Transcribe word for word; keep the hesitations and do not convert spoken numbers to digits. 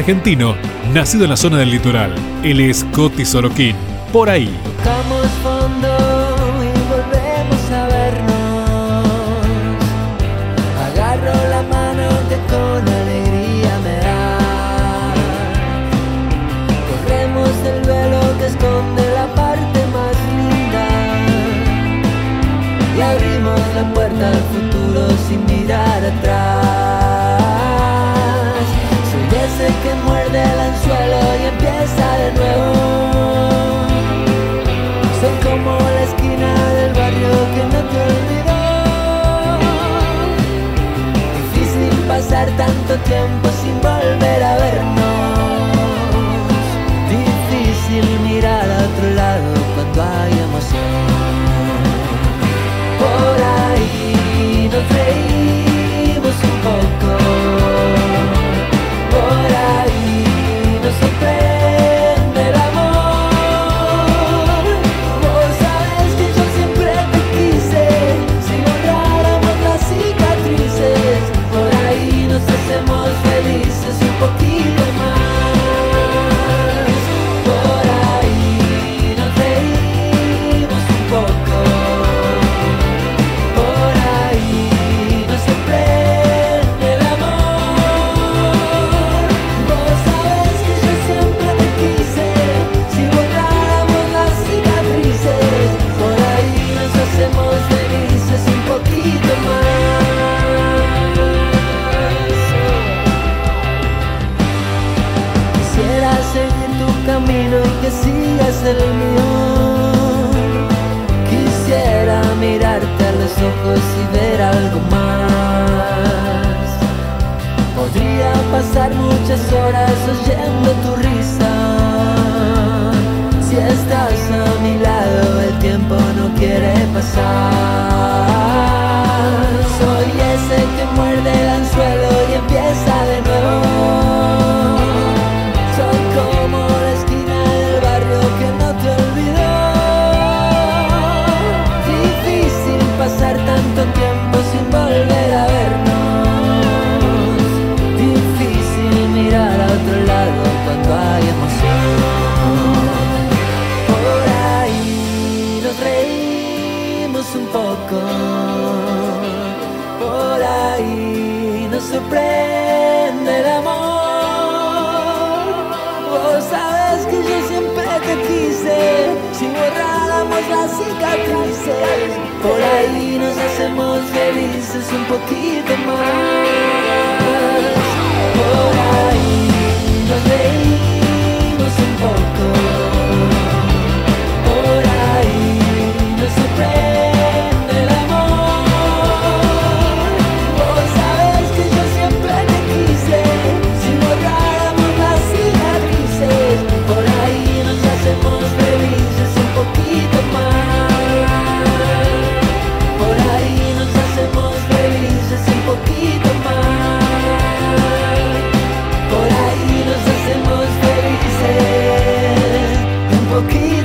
argentino, nacido en la zona del litoral. Él es Coti Sorokin. Por ahí. Tocamos fondo y volvemos a vernos. Agarro la mano que con alegría me das. Corremos el velo que esconde la parte más linda y abrimos la puerta al futuro sin mirar atrás. Soy ese que muerde el anzuelo y empieza de nuevo. Soy como la esquina del barrio que no te olvidó. Difícil pasar tanto tiempo sin volver a vernos. Difícil mirar a otro lado cuando hay emoción. Por ahí nos reímos un poco. Por ahí nos sorprende el amor. Vos sabés que yo siempre te quise, si borráramos las cicatrices. Por ahí nos hacemos felices un poquito más. Por ahí nos reímos un poco. Por ahí nos sorprende el amor. Vos sabés que yo siempre te quise, si borráramos las cicatrices. Por ahí nos hacemos felices un poquito más. Quisiera seguir tu camino y que sigas el mío. Quisiera mirarte a los ojos y ver algo más. Podría pasar muchas horas oyendo tu risa. Si estás a mi lado, el tiempo no quiere pasar. Soy ese que muerde el anzuelo y empieza de nuevo. Soy como la esquina del barrio que no te olvidó. Difícil pasar tanto tiempo sin volver a vernos. Difícil mirar a otro lado cuando hay emoción. Por ahí nos reímos un poco. Por ahí nos sorprende el amor. Vos sabés que yo siempre te quise, si borráramos las cicatrices. Por ahí nos hacemos felices un poquito más. Por ahí nos reímos un poco. Por ahí nos sorprende el amor. Vos sabés que yo siempre te quise, si borráramos las cicatrices. Por ahí nos hacemos felices un poquito más. Por ahí nos hacemos felices un poquito más. Por ahí nos hacemos felices un poquito.